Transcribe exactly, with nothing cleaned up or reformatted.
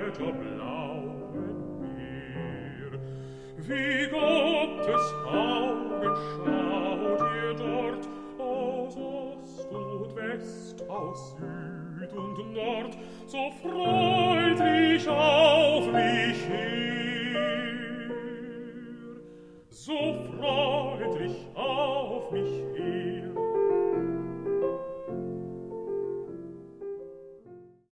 wetterblauen Meer. Wie Gottes Augen schaut ihr dort, aus Ost und West, aus Süd und Nord, so freundlich auf mich her, so freundlich auf mich her.